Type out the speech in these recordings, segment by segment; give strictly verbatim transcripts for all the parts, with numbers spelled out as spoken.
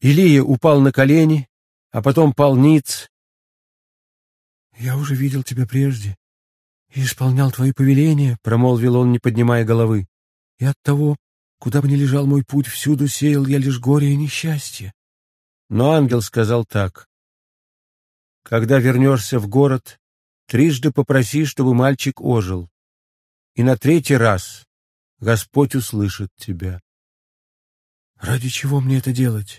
Илия упал на колени, а потом пал ниц. «Я уже видел тебя прежде и исполнял твои повеления», — промолвил он, не поднимая головы. «И оттого, куда бы ни лежал мой путь, всюду сеял я лишь горе и несчастье». Но ангел сказал так: «Когда вернешься в город, трижды попроси, чтобы мальчик ожил, и на третий раз Господь услышит тебя». «Ради чего мне это делать?»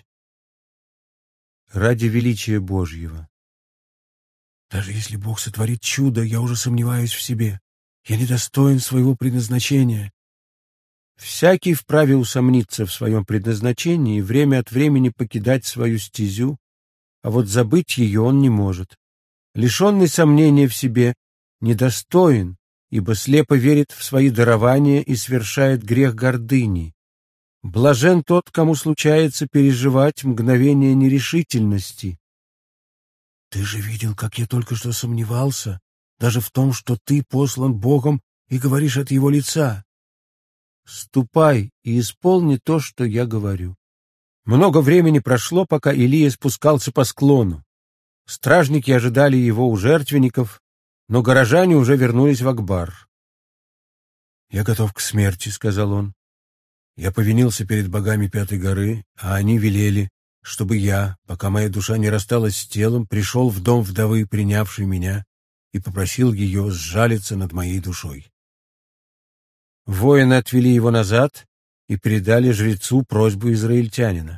«Ради величия Божьего». «Даже если Бог сотворит чудо, я уже сомневаюсь в себе. Я недостоин своего предназначения». «Всякий вправе усомниться в своем предназначении и время от времени покидать свою стезю, а вот забыть ее он не может. Лишенный сомнения в себе недостоин, ибо слепо верит в свои дарования и совершает грех гордыни. Блажен тот, кому случается переживать мгновение нерешительности». «Ты же видел, как я только что сомневался, даже в том, что ты послан Богом и говоришь от его лица». «Ступай и исполни то, что я говорю». Много времени прошло, пока Илия спускался по склону. Стражники ожидали его у жертвенников, но горожане уже вернулись в Акбар. «Я готов к смерти», — сказал он. «Я повинился перед богами Пятой горы, а они велели, чтобы я, пока моя душа не рассталась с телом, пришел в дом вдовы, принявшей меня, и попросил ее сжалиться над моей душой». Воины отвели его назад и передали жрецу просьбу израильтянина.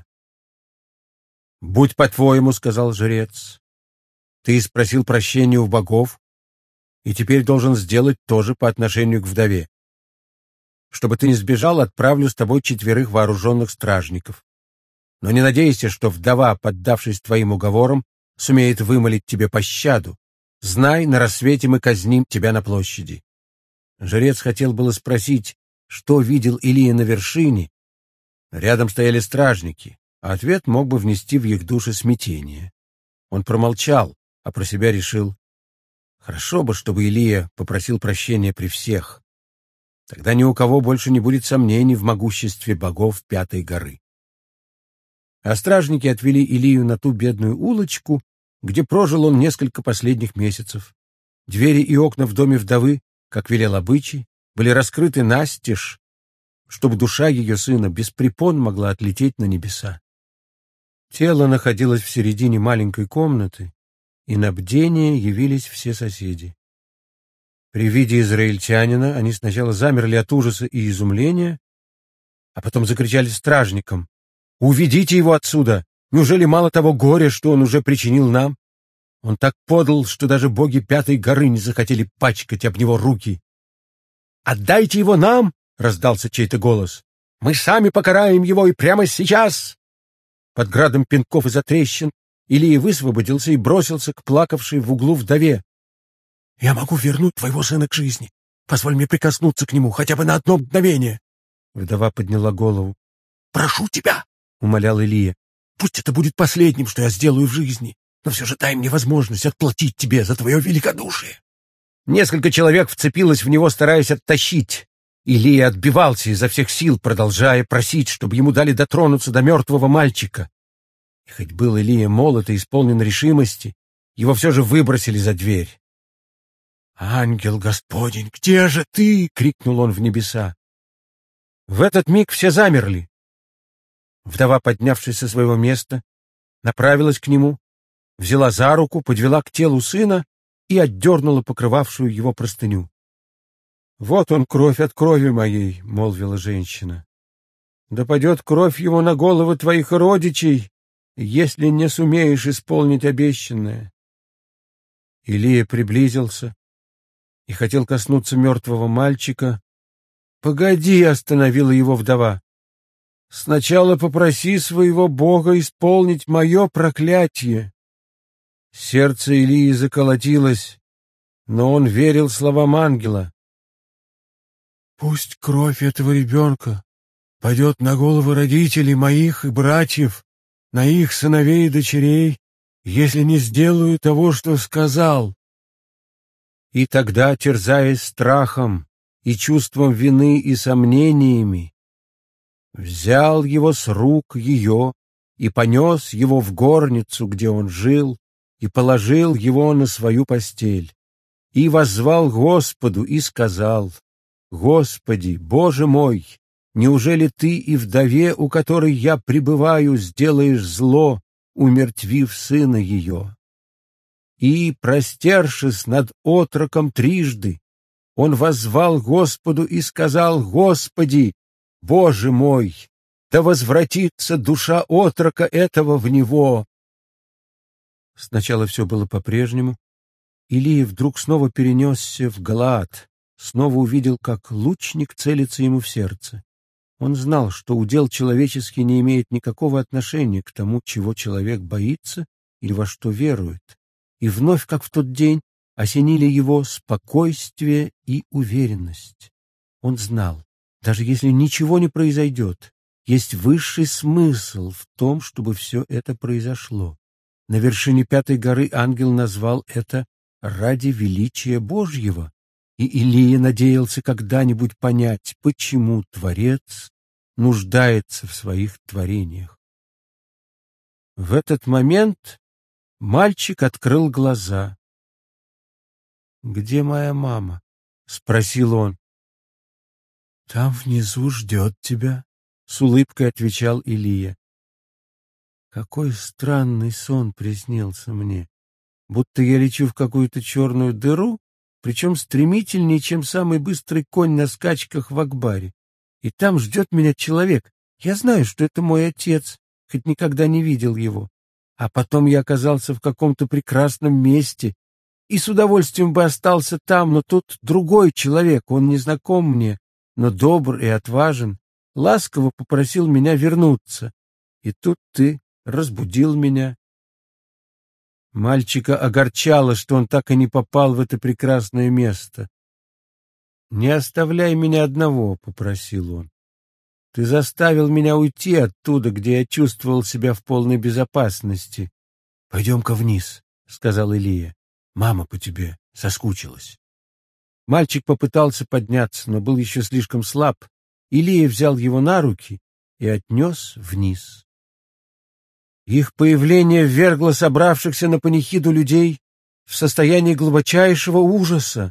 «Будь по-твоему, — сказал жрец, — ты спросил прощения у богов, и теперь должен сделать то же по отношению к вдове. Чтобы ты не сбежал, отправлю с тобой четверых вооруженных стражников. Но не надейся, что вдова, поддавшись твоим уговорам, сумеет вымолить тебе пощаду. Знай, на рассвете мы казним тебя на площади». Жрец хотел было спросить, что видел Илия на вершине. Рядом стояли стражники, а ответ мог бы внести в их души смятение. Он промолчал, а про себя решил: хорошо бы, чтобы Илия попросил прощения при всех. Тогда ни у кого больше не будет сомнений в могуществе богов Пятой горы. А стражники отвели Илию на ту бедную улочку, где прожил он несколько последних месяцев. Двери и окна в доме вдовы, как велел обычай, были раскрыты настежь, чтобы душа ее сына без препон могла отлететь на небеса. Тело находилось в середине маленькой комнаты, и на бдение явились все соседи. При виде израильтянина они сначала замерли от ужаса и изумления, а потом закричали стражникам: «Уведите его отсюда! Неужели мало того горя, что он уже причинил нам? Он так подл, что даже боги Пятой горы не захотели пачкать об него руки». «Отдайте его нам!» — раздался чей-то голос. «Мы сами покараем его и прямо сейчас!» Под градом пинков и затрещин Илия высвободился и бросился к плакавшей в углу вдове. «Я могу вернуть твоего сына к жизни. Позволь мне прикоснуться к нему хотя бы на одно мгновение». Вдова подняла голову. «Прошу тебя!» — умолял Илия. «Пусть это будет последним, что я сделаю в жизни, но все же дай мне возможность отплатить тебе за твое великодушие». Несколько человек вцепилось в него, стараясь оттащить. Илия отбивался изо всех сил, продолжая просить, чтобы ему дали дотронуться до мертвого мальчика. И хоть был Илия молод и исполнен решимости, его все же выбросили за дверь. «Ангел Господень, где же ты?» — крикнул он в небеса. В этот миг все замерли. Вдова, поднявшись со своего места, направилась к нему, взяла за руку, подвела к телу сына и отдернула покрывавшую его простыню. «Вот он, кровь от крови моей», — молвила женщина. «Да падет кровь его на головы твоих родичей, если не сумеешь исполнить обещанное». Илия приблизился и хотел коснуться мертвого мальчика. «Погоди», — остановила его вдова. «Сначала попроси своего Бога исполнить мое проклятие». Сердце Илии заколотилось, но он верил словам ангела. «Пусть кровь этого ребенка пойдет на головы родителей моих и братьев, на их сыновей и дочерей, если не сделаю того, что сказал». И тогда, терзаясь страхом и чувством вины и сомнениями, взял его с рук ее и понес его в горницу, где он жил, и положил его на свою постель. И воззвал Господу и сказал: «Господи, Боже мой, неужели Ты и вдове, у которой я пребываю, сделаешь зло, умертвив сына ее?» И, простершись над отроком трижды, он воззвал Господу и сказал: «Господи, Боже мой, да возвратится душа отрока этого в него». Сначала все было по-прежнему. Илия вдруг снова перенесся в Галаад, снова увидел, как лучник целится ему в сердце. Он знал, что удел человеческий не имеет никакого отношения к тому, чего человек боится или во что верует. И вновь, как в тот день, осенили его спокойствие и уверенность. Он знал, даже если ничего не произойдет, есть высший смысл в том, чтобы все это произошло. На вершине Пятой горы ангел назвал это «ради величия Божьего», и Илия надеялся когда-нибудь понять, почему Творец нуждается в своих творениях. В этот момент мальчик открыл глаза. «Где моя мама?» — спросил он. «Там внизу ждет тебя», — с улыбкой отвечал Илия. Какой странный сон приснился мне, будто я лечу в какую-то черную дыру, причем стремительнее, чем самый быстрый конь на скачках в Акбаре. И там ждет меня человек. Я знаю, что это мой отец, хоть никогда не видел его. А потом я оказался в каком-то прекрасном месте и с удовольствием бы остался там, но тут другой человек, он не знаком мне, но добр и отважен, ласково попросил меня вернуться. И тут ты разбудил меня. Мальчика огорчало, что он так и не попал в это прекрасное место. «Не оставляй меня одного», — попросил он. «Ты заставил меня уйти оттуда, где я чувствовал себя в полной безопасности». «Пойдем-ка вниз», — сказал Илия. «Мама по тебе соскучилась». Мальчик попытался подняться, но был еще слишком слаб. Илия взял его на руки и отнес вниз. Их появление ввергло собравшихся на панихиду людей в состояние глубочайшего ужаса.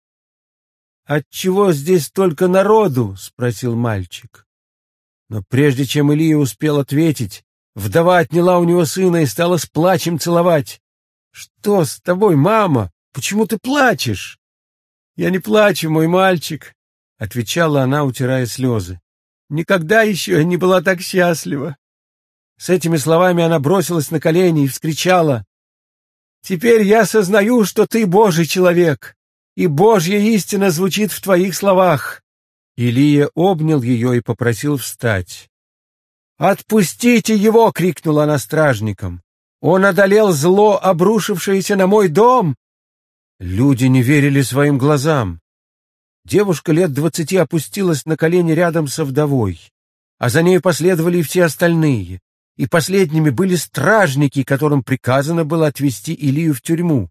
«Отчего здесь столько народу?» — спросил мальчик. Но прежде чем Илия успел ответить, вдова отняла у него сына и стала с плачем целовать. «Что с тобой, мама? Почему ты плачешь?» «Я не плачу, мой мальчик», — отвечала она, утирая слезы. «Никогда еще я не была так счастлива». С этими словами она бросилась на колени и вскричала: «Теперь я сознаю, что ты Божий человек, и Божья истина звучит в твоих словах». Илия обнял ее и попросил встать. «Отпустите его!» — крикнула она стражникам. «Он одолел зло, обрушившееся на мой дом!» Люди не верили своим глазам. Девушка лет двадцати опустилась на колени рядом со вдовой, а за ней последовали и все остальные. И последними были стражники, которым приказано было отвезти Илию в тюрьму.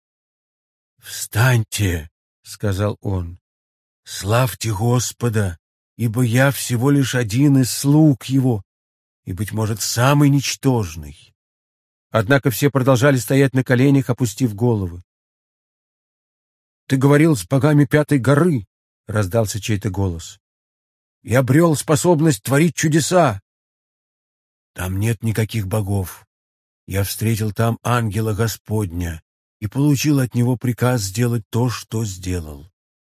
«Встаньте», — сказал он, — «славьте Господа, ибо я всего лишь один из слуг его, и, быть может, самый ничтожный». Однако все продолжали стоять на коленях, опустив головы. «Ты говорил с богами Пятой горы», — раздался чей-то голос, — «и обрел способность творить чудеса». «Там нет никаких богов. Я встретил там ангела Господня и получил от него приказ сделать то, что сделал».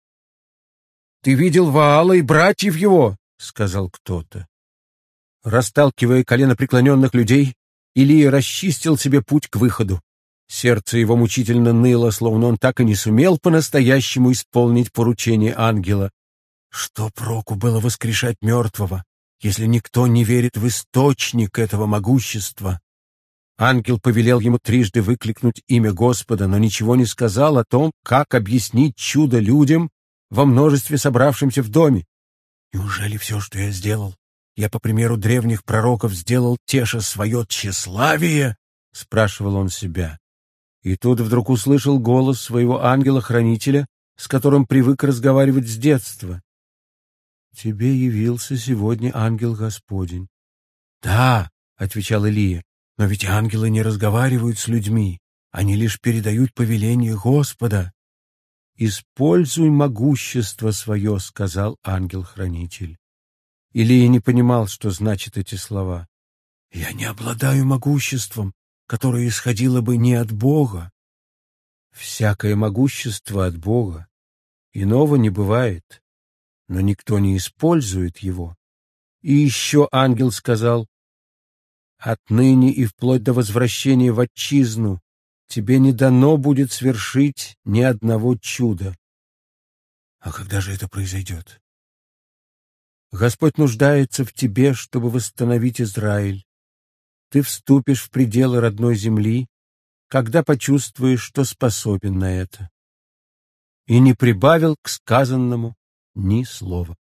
«Ты видел Ваала и братьев его?» — сказал кто-то. Расталкивая коленопреклоненных людей, Илия расчистил себе путь к выходу. Сердце его мучительно ныло, словно он так и не сумел по-настоящему исполнить поручение ангела. Что проку было воскрешать мертвого, если никто не верит в источник этого могущества? Ангел повелел ему трижды выкликнуть имя Господа, но ничего не сказал о том, как объяснить чудо людям во множестве собравшимся в доме. «Неужели все, что я сделал, я, по примеру древних пророков, сделал, теша свое тщеславие?» — спрашивал он себя. И тут вдруг услышал голос своего ангела-хранителя, с которым привык разговаривать с детства. «Тебе явился сегодня ангел Господень». «Да, отвечал Илия. «Но ведь ангелы не разговаривают с людьми, они лишь передают повеление Господа». «Используй могущество свое», — сказал ангел-хранитель. Илия не понимал, что значат эти слова. «Я не обладаю могуществом, которое исходило бы не от Бога». «Всякое могущество от Бога. Иного не бывает, но никто не использует его». И еще ангел сказал: «Отныне и вплоть до возвращения в отчизну тебе не дано будет свершить ни одного чуда». «А когда же это произойдет?» «Господь нуждается в тебе, чтобы восстановить Израиль. Ты вступишь в пределы родной земли, когда почувствуешь, что способен на это». И не прибавил к сказанному ни слова.